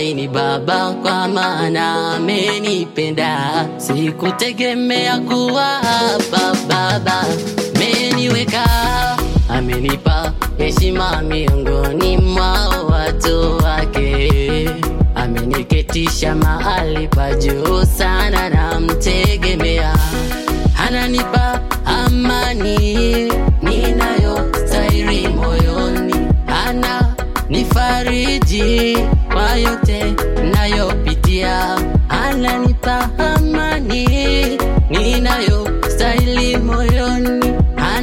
ni baba kwa maana amenipenda. Sikutegemea kuwa hapa baba, ameniweka, amenipa heshima miongoni mwa watu wake. Ameniketisha mahali pa juu sana, namtegemea. Ananipa amani ninayostahili moyoni, ananifariji kwa yote nayopitia. Ananipa amani ninayostahili moyoni,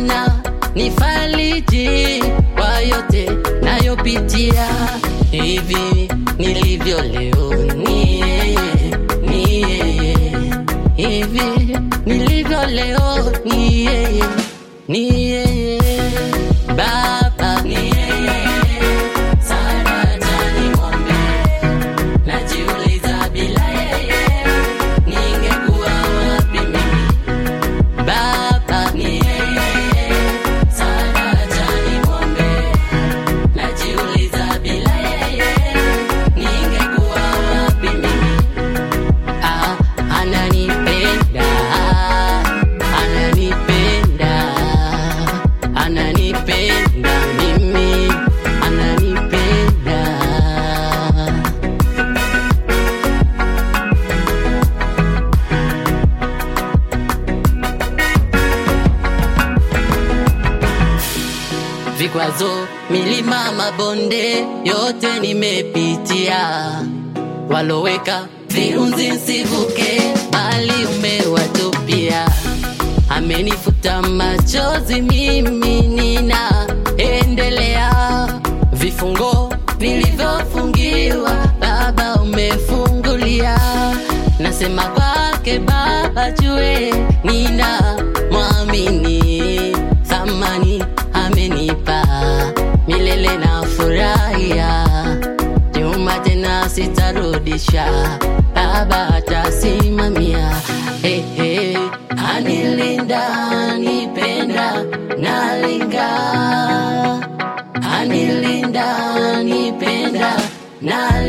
ananifariji kwa yote nayopitia. Hivi nilivyo leo ni yeye, ni yeye. Hivi nilivyo leo ni yeye, ni yeye. Baba ni yeye, sana jani ngombe. Najiuliza bila yeye ningekuwa wapi mimi. Baba ni yeye, sana jani ngombe. Najiuliza bila yeye ningekuwa wapi mimi. Ananipenda, ananipenda, ananipenda mimi, ananipenda. Vikwazo, milima, mabonde, yote nimepitia. Waloweka viunzi nsivuke, bali umewatupia. Amenifuta machozi, mimi ninaendelea. Vifungo vilivyofungiwa, Baba umefungulia. Nasema kwake Baba jue ninamwamini. Thamani amenipa, milele na furahia. Nyuma tena sitarudisha, Baba atasimamia. Hey, hey. Anilinda, anipenda, nalinga. Anilinda, anipenda, nalinga.